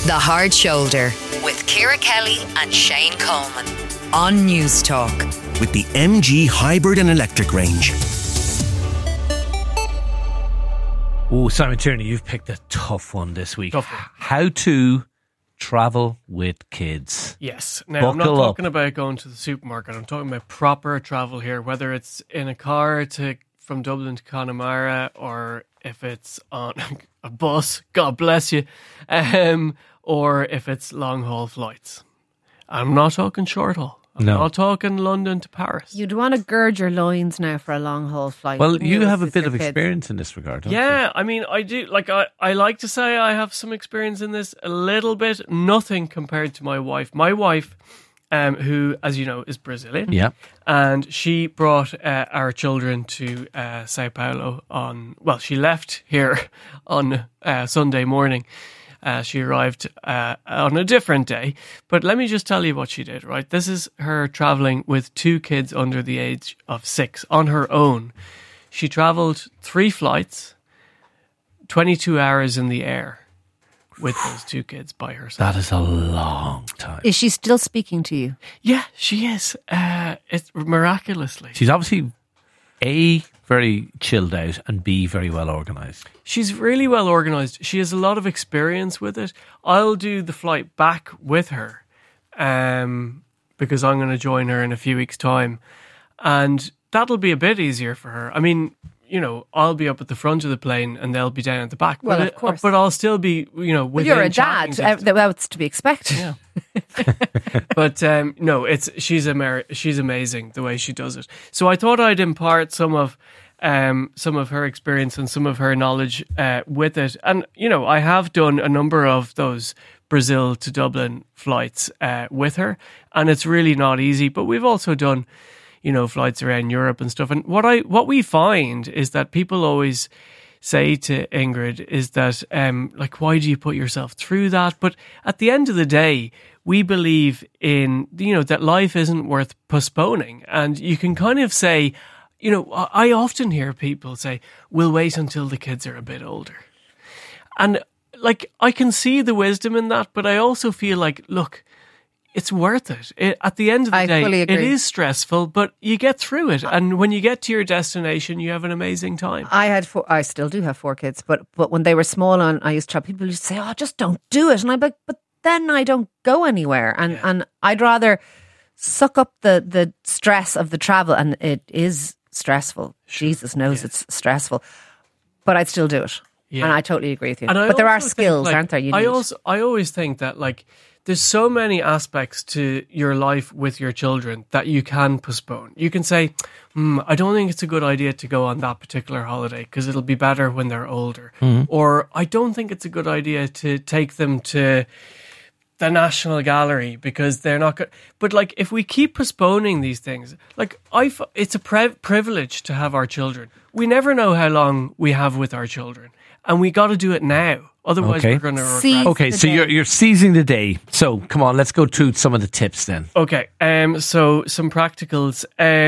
The Hard Shoulder with Ciara Kelly and Shane Coleman on News Talk. With the MG hybrid and electric range. Oh, Simon Tierney, you've picked a tough one this week. Tough one. How to travel with kids. Yes. Now, I'm not Buckle up. talking about going to the supermarket. I'm talking about proper travel here, whether it's in a car from Dublin to Connemara, or if it's on a bus, God bless you, or if it's long-haul flights. I'm not talking short-haul. I'm not talking London to Paris. You'd want to gird your loins now for a long haul flight. Well, you have a bit of experience in this regard, don't you? Yeah, I mean, I do. Like, I like to say I have some experience in this, a little bit. Nothing compared to my wife. My wife, who, as you know, is Brazilian. Yeah. And she brought our children to Sao Paulo she left here on Sunday morning. She arrived on a different day. But let me just tell you what she did, right? This is her travelling with 2 kids under the age of 6 on her own. She travelled 3 flights, 22 hours in the air with those 2 kids by herself. That is a long time. Is she still speaking to you? Yeah, she is. It's miraculously. She's obviously A, very chilled out, and B, very well organised. She's really well organised. She has a lot of experience with it. I'll do the flight back with her because I'm going to join her in a few weeks' time. And that'll be a bit easier for her. I mean, you know, I'll be up at the front of the plane and they'll be down at the back. Well, of course. But I'll still be, you know, within You're a dad. chatting That's to be expected. Yeah. But no, she's amazing the way she does it. So I thought I'd impart some of her experience and some of her knowledge with it. And, you know, I have done a number of those Brazil to Dublin flights with her, and it's really not easy. But we've also done, you know, flights around Europe and stuff. And what we find is that people always say to Ingrid is that, like, why do you put yourself through that? But at the end of the day, we believe in, you know, that life isn't worth postponing. And you can kind of say, you know, I often hear people say, we'll wait until the kids are a bit older. And, like, I can see the wisdom in that, but I also feel like, look, it's worth it. At the end of the day, fully agree. It is stressful, but you get through it. And when you get to your destination, you have an amazing time. I still do have 4 kids, but when they were small, and I used to have people used to say, "Oh, just don't do it," and I'm like, but then I don't go anywhere, and I'd rather suck up the stress of the travel, and it is stressful. Jesus knows it's stressful, but I'd still do it. Yeah. And I totally agree with you. But there are skills, aren't there? I always think that, like, there's so many aspects to your life with your children that you can postpone. You can say, I don't think it's a good idea to go on that particular holiday because it'll be better when they're older. Mm-hmm. Or I don't think it's a good idea to take them to the National Gallery because they're not good. But, like, if we keep postponing these things, like, it's a privilege to have our children. We never know how long we have with our children, and we got to do it now. Otherwise, we're going to regret. Okay, so you're seizing the day. So come on, let's go through some of the tips then. Okay, so some practicals.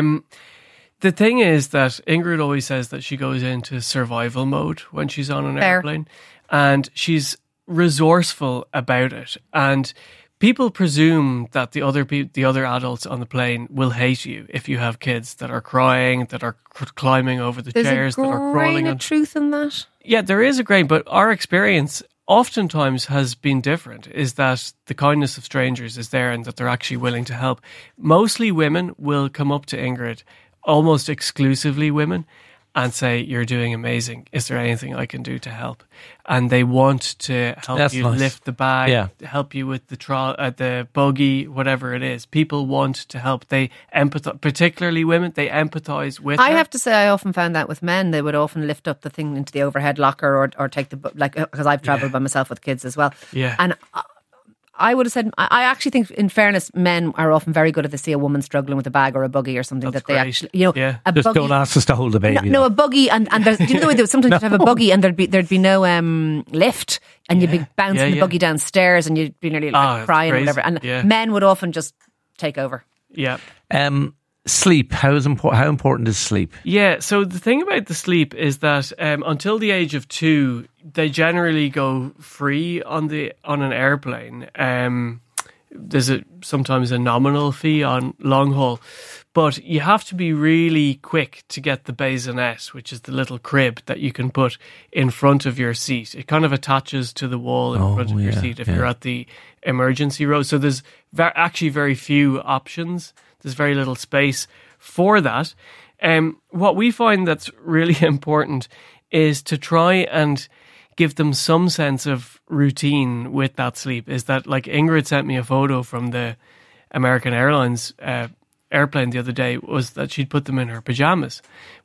The thing is that Ingrid always says that she goes into survival mode when she's on an airplane, and she's resourceful about it. And people presume that the other adults on the plane will hate you if you have kids that are crying, that are climbing over the chairs, that are crawling. There's a grain of truth in that. Yeah, there is a grain, but our experience oftentimes has been different, is that the kindness of strangers is there and that they're actually willing to help. Mostly women will come up to Ingrid, almost exclusively women, and say, "You're doing amazing. Is there anything I can do to help?" And they want to help you lift the bag, help you with the buggy, whatever it is. People want to help. They empathize, particularly women. They empathize with. I have to say, I often found that with men, they would often lift up the thing into the overhead locker or take the because I've travelled by myself with kids as well. Yeah, and I would have said, I actually think, in fairness, men are often very good if they see a woman struggling with a bag or a buggy or something. That's that they great. actually, you know, a just buggy, don't ask us to hold the baby. No, a buggy, and there's, you know the way sometimes you'd have a buggy and there'd be no lift, and you'd be bouncing the buggy downstairs, and you'd be nearly crying or whatever. And men would often just take over. Yeah. Sleep. How important is sleep? Yeah, so the thing about the sleep is that until the age of 2, they generally go free on an airplane. There's sometimes a nominal fee on long haul, but you have to be really quick to get the bassinet, which is the little crib that you can put in front of your seat. It kind of attaches to the wall in front of your seat if you're at the emergency row. So there's actually very few options. There's very little space for that. What we find that's really important is to try and give them some sense of routine with that sleep. Is that, like, Ingrid sent me a photo from the American Airlines airplane the other day, was that she'd put them in the pajamas.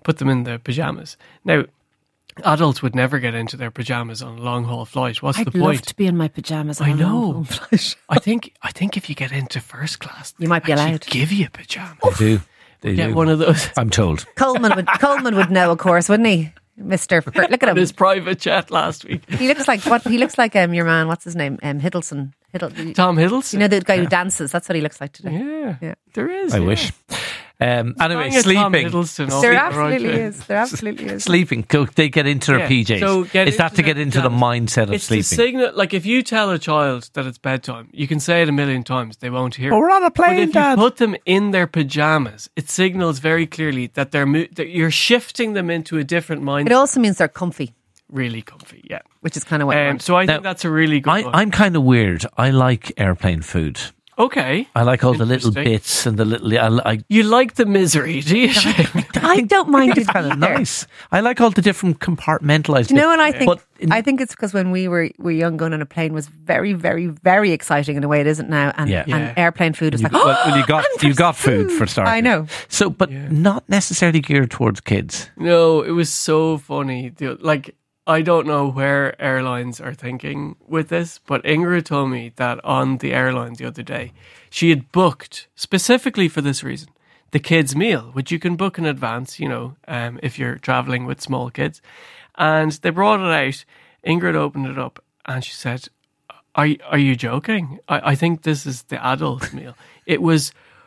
Now, adults would never get into their pajamas on a long haul flight. What's the point? I'd love to be in my pajamas on I a know. long haul flight. I think if you get into first class, You might be they actually allowed. give you pajamas. They do. They Get do. one of those. I'm told. Coleman would know, of course, wouldn't he? Mr. Look at On him. his private jet last week. He looks like what? He looks like your man. What's his name? Hiddleston. Tom Hiddleston. You know, the guy who dances. That's what he looks like today. Yeah, there is. I yeah. wish. Anyway, Bang a Tom sleeping. Hiddleston off There the absolutely right is. There absolutely is. Sleeping. They get into their Yeah. PJs. So Is that to get into the mindset of It's sleeping? the signal. Like, if you tell a child that it's bedtime, you can say it a million times, they won't hear. But we're on a plane, But if Dad. you put them in their pajamas, it signals very clearly that that you're shifting them into a different mindset. It also means they're comfy, Really comfy, yeah. which is kind of what I want. So I Now, think that's a really good one. I'm kind of weird. I like airplane food. Okay. I like all the little Interesting. bits and the little. I You like the misery, do you? Shane? I don't mind it it's kind of either. nice. I like all the different compartmentalized. Do you know what I bits. think? But I think it's because when we were young, going on a plane was very, very, very exciting in a way it isn't now. And, Yeah. and airplane food was like, well, you and got there's food for starters. I know. So, but not necessarily geared towards kids. No, it was so funny. Like, I don't know where airlines are thinking with this, but Ingrid told me that on the airline the other day, she had booked specifically for this reason the kids' meal, which you can book in advance, if you're traveling with small kids. And they brought it out. Ingrid opened it up and she said, Are you joking? I think this is the adult meal. It was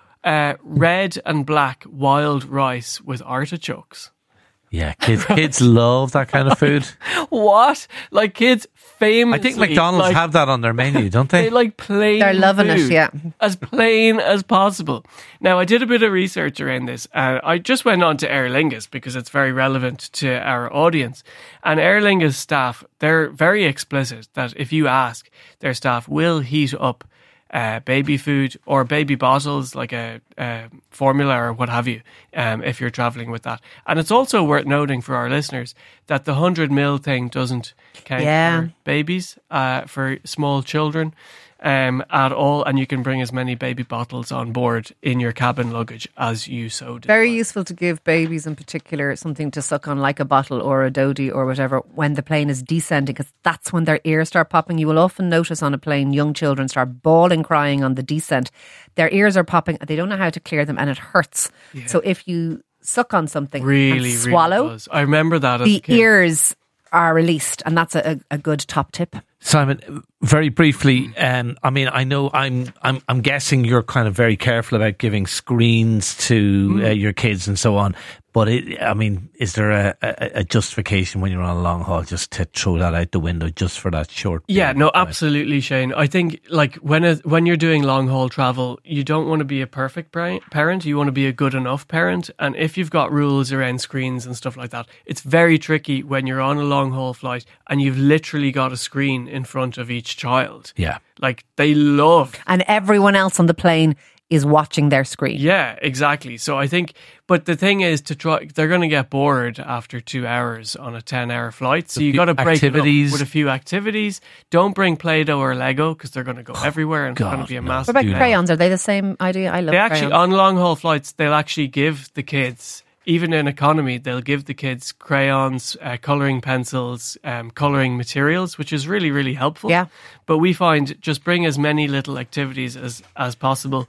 red and black wild rice with artichokes. Yeah, kids love that kind of food. What? Like, kids famously... I think McDonald's have that on their menu, don't they? They like plain They're loving it, food, yeah. as plain as possible. Now, I did a bit of research around this. I just went on to Aer Lingus because it's very relevant to our audience. And Aer Lingus staff, they're very explicit that if you ask, their staff will heat up baby food or baby bottles, like a formula or what have you, if you're traveling with that. And it's also worth noting for our listeners that the 100ml thing doesn't count for babies, for small children at all. And you can bring as many baby bottles on board in your cabin luggage as you so desire. Very useful to give babies in particular something to suck on, like a bottle or a dodie or whatever, when the plane is descending, because that's when their ears start popping. You will often notice on a plane young children start bawling, crying on the descent. Their ears are popping, they don't know how to clear them, and it hurts. Yeah. So if you suck on something really, and swallow, really does. I remember that as the a kid. ears are released, and that's a good top tip. Simon, very briefly, I mean, I know I'm guessing you're kind of very careful about giving screens to your kids and so on. But is there a justification when you're on a long haul just to throw that out the window just for that short? Yeah, no, absolutely, Shane. I think like when you're doing long haul travel, you don't want to be a perfect parent. You want to be a good enough parent. And if you've got rules around screens and stuff like that, it's very tricky when you're on a long haul flight and you've literally got a screen in front of each child. Yeah, like they love, and everyone else on the plane is watching their screen. Yeah, exactly. So I think, but the thing is they're going to get bored after 2 hours on a 10-hour flight. So you got to break it up with a few activities. Don't bring Play-Doh or Lego because they're going to go everywhere and it's going to be a massive. What about crayons? Are they the same idea? I love crayons. Actually, on long haul flights, they'll actually give the kids, even in economy, they'll give the kids crayons, colouring pencils, colouring materials, which is really, really helpful. Yeah. But we find just bring as many little activities as possible.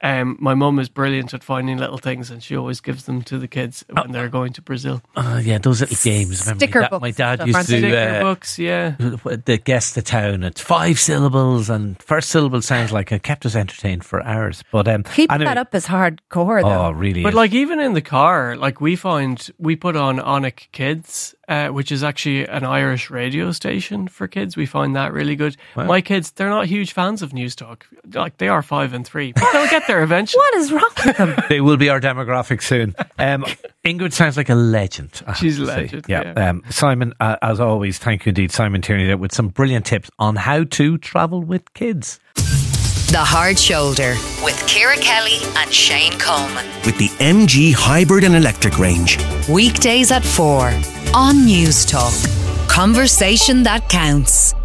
My mum is brilliant at finding little things, and she always gives them to the kids when they're going to Brazil. Yeah, those little games. Sticker books. My dad stuff, used aren't to they? Sticker books, yeah. the guess the town. It's 5 syllables, and first syllable sounds like it kept us entertained for hours. But Keep anyway, that up as hardcore, though. Oh, really? But is. like even in the car, like we put on Onic Kids, which is actually an Irish radio station for kids. We find that really good. Wow. My kids, they're not huge fans of News Talk. Like they are 5 and 3, but they'll get there eventually. What is wrong with them? They will be our demographic soon. Ingrid sounds like a legend. I have She's to a say. legend, Yeah. yeah. Simon, as always, thank you indeed, Simon Tierney, there with some brilliant tips on how to travel with kids. The Hard Shoulder with Ciara Kelly and Shane Coleman. With the MG Hybrid and Electric range. Weekdays at 4 on News Talk. Conversation that counts.